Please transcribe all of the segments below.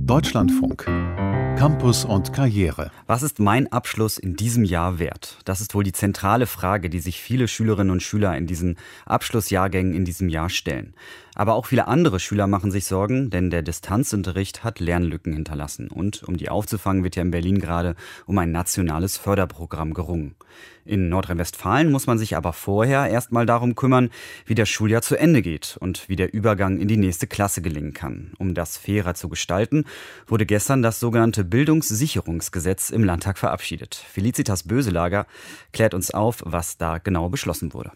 Deutschlandfunk. Campus und Karriere. Was ist mein Abschluss in diesem Jahr wert? Das ist wohl die zentrale Frage, die sich viele Schülerinnen und Schüler in diesen Abschlussjahrgängen in diesem Jahr stellen. Aber auch viele andere Schüler machen sich Sorgen, denn der Distanzunterricht hat Lernlücken hinterlassen. Und um die aufzufangen, wird ja in Berlin gerade um ein nationales Förderprogramm gerungen. In Nordrhein-Westfalen muss man sich aber vorher erstmal darum kümmern, wie das Schuljahr zu Ende geht und wie der Übergang in die nächste Klasse gelingen kann. Um das fairer zu gestalten, wurde gestern das sogenannte Bildungssicherungsgesetz im Landtag verabschiedet. Felicitas Böselager klärt uns auf, was da genau beschlossen wurde.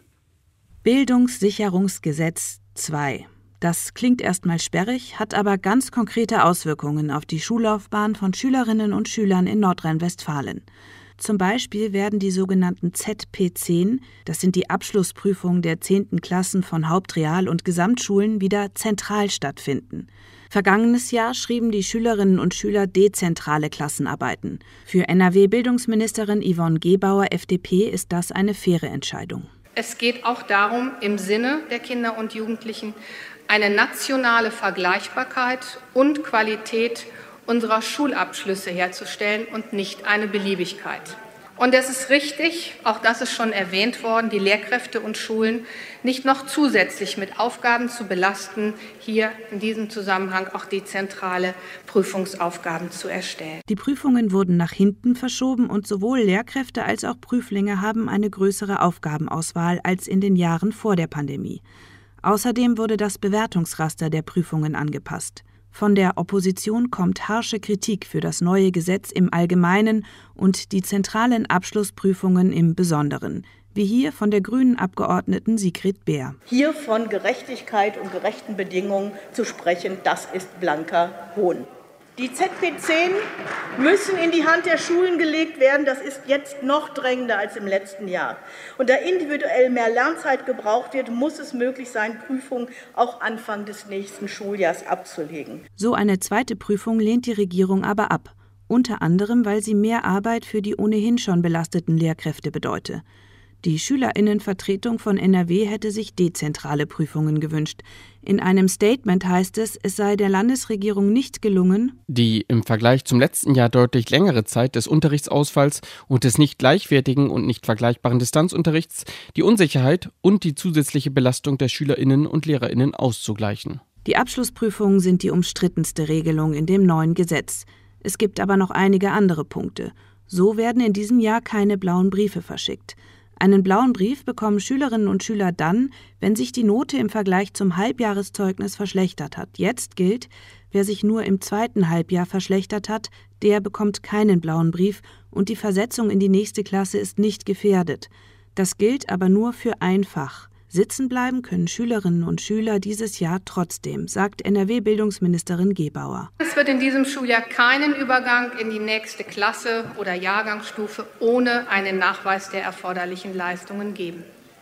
Bildungssicherungsgesetz 2. Das klingt erstmal sperrig, hat aber ganz konkrete Auswirkungen auf die Schullaufbahn von Schülerinnen und Schülern in Nordrhein-Westfalen. Zum Beispiel werden die sogenannten ZP10, das sind die Abschlussprüfungen der 10. Klassen von Hauptreal- und Gesamtschulen, wieder zentral stattfinden. Vergangenes Jahr schrieben die Schülerinnen und Schüler dezentrale Klassenarbeiten. Für NRW-Bildungsministerin Yvonne Gebauer, FDP, ist das eine faire Entscheidung. Es geht auch darum, im Sinne der Kinder und Jugendlichen eine nationale Vergleichbarkeit und Qualität unserer Schulabschlüsse herzustellen und nicht eine Beliebigkeit. Und es ist richtig, auch das ist schon erwähnt worden, die Lehrkräfte und Schulen nicht noch zusätzlich mit Aufgaben zu belasten, hier in diesem Zusammenhang auch dezentrale Prüfungsaufgaben zu erstellen. Die Prüfungen wurden nach hinten verschoben und sowohl Lehrkräfte als auch Prüflinge haben eine größere Aufgabenauswahl als in den Jahren vor der Pandemie. Außerdem wurde das Bewertungsraster der Prüfungen angepasst. Von der Opposition kommt harsche Kritik für das neue Gesetz im Allgemeinen und die zentralen Abschlussprüfungen im Besonderen, wie hier von der grünen Abgeordneten Sigrid Beer. Hier von Gerechtigkeit und gerechten Bedingungen zu sprechen, das ist blanker Hohn. Die ZP10 müssen in die Hand der Schulen gelegt werden. Das ist jetzt noch drängender als im letzten Jahr. Und da individuell mehr Lernzeit gebraucht wird, muss es möglich sein, Prüfungen auch Anfang des nächsten Schuljahrs abzulegen. So eine zweite Prüfung lehnt die Regierung aber ab. Unter anderem, weil sie mehr Arbeit für die ohnehin schon belasteten Lehrkräfte bedeute. Die SchülerInnenvertretung von NRW hätte sich dezentrale Prüfungen gewünscht. In einem Statement heißt es sei der Landesregierung nicht gelungen, die im Vergleich zum letzten Jahr deutlich längere Zeit des Unterrichtsausfalls und des nicht gleichwertigen und nicht vergleichbaren Distanzunterrichts, die Unsicherheit und die zusätzliche Belastung der SchülerInnen und LehrerInnen auszugleichen. Die Abschlussprüfungen sind die umstrittenste Regelung in dem neuen Gesetz. Es gibt aber noch einige andere Punkte. So werden in diesem Jahr keine blauen Briefe verschickt. Einen blauen Brief bekommen Schülerinnen und Schüler dann, wenn sich die Note im Vergleich zum Halbjahreszeugnis verschlechtert hat. Jetzt gilt, wer sich nur im zweiten Halbjahr verschlechtert hat, der bekommt keinen blauen Brief und die Versetzung in die nächste Klasse ist nicht gefährdet. Das gilt aber nur für ein Fach. Sitzen bleiben können Schülerinnen und Schüler dieses Jahr trotzdem, sagt NRW-Bildungsministerin Gebauer. Es wird in diesem Schuljahr keinen Übergang in die nächste Klasse oder Jahrgangsstufe ohne einen Nachweis der erforderlichen Leistungen geben.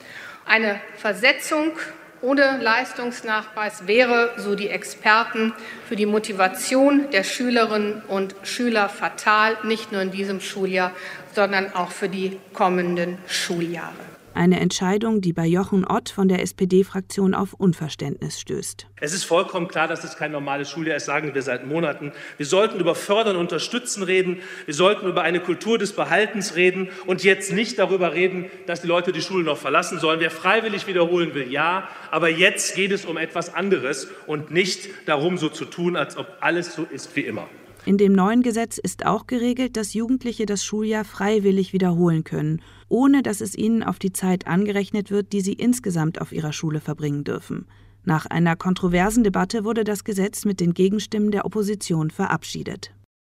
Eine Versetzung ohne Leistungsnachweis wäre, so die Experten, für die Motivation der Schülerinnen und Schüler fatal, nicht nur in diesem Schuljahr, sondern auch für die kommenden Schuljahre. Eine Entscheidung, die bei Jochen Ott von der SPD-Fraktion auf Unverständnis stößt. Es ist vollkommen klar, dass es kein normales Schuljahr ist, sagen wir seit Monaten. Wir sollten über Fördern und Unterstützen reden. Wir sollten über eine Kultur des Behaltens reden und jetzt nicht darüber reden, dass die Leute die Schule noch verlassen sollen. Wer freiwillig wiederholen will, ja. Aber jetzt geht es um etwas anderes und nicht darum, so zu tun, als ob alles so ist wie immer. In dem neuen Gesetz ist auch geregelt, dass Jugendliche das Schuljahr freiwillig wiederholen können, ohne dass es ihnen auf die Zeit angerechnet wird, die sie insgesamt auf ihrer Schule verbringen dürfen. Nach einer kontroversen Debatte wurde das Gesetz mit den Gegenstimmen der Opposition verabschiedet.